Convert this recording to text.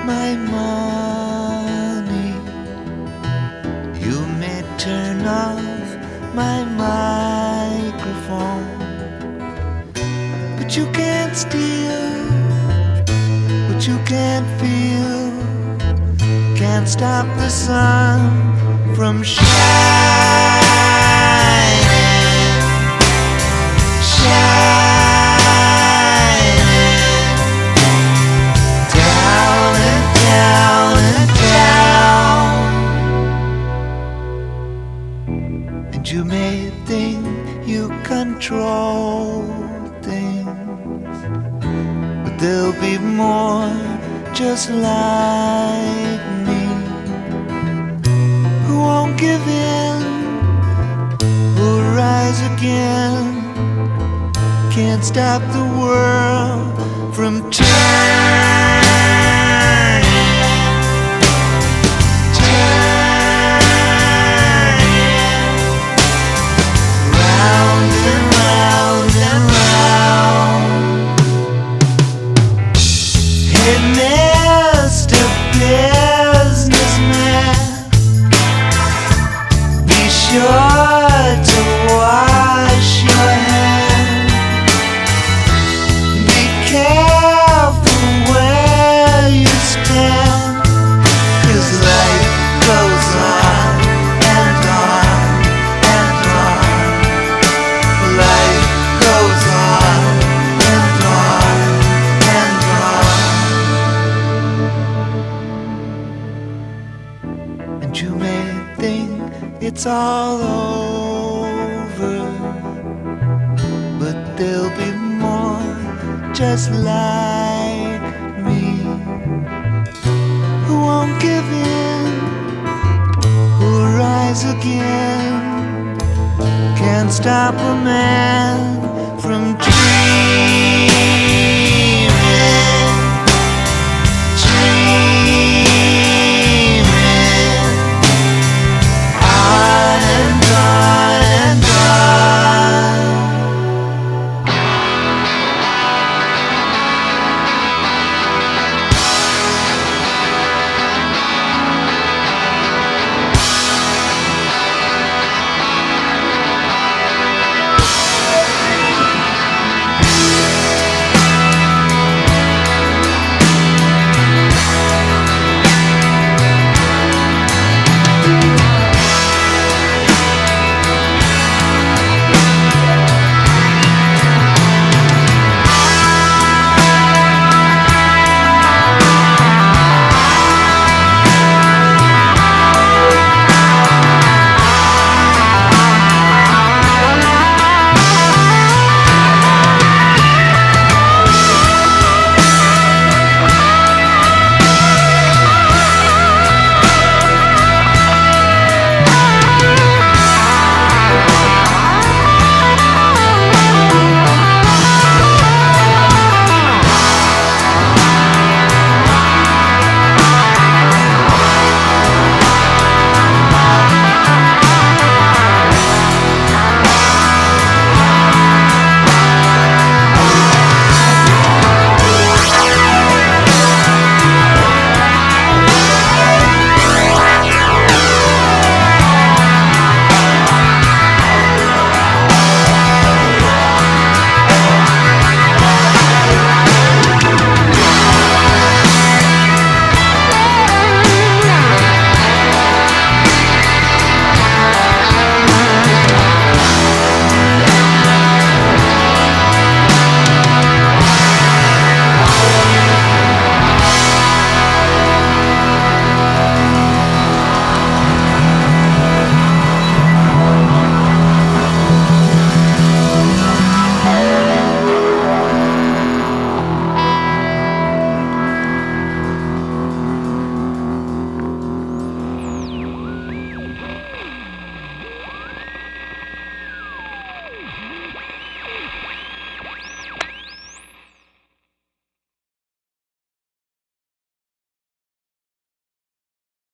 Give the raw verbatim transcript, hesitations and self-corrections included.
my money. You may turn off my microphone, but you can't steal what you can't feel. Can't stop the sun from shining, shining down and down and down. And you may think you control things, but there'll be more just like me, who won't give in, who'll rise again. Can't stop the world from turning, turning round and round and round. Hey, Mister Businessman, be sure to wash your hands. Be careful where you stand, 'cause life goes on and on and on. Life goes on and on and on. And you may think it's all over, but there'll be more just like me, who won't give in, who'll rise again. Can't stop a man from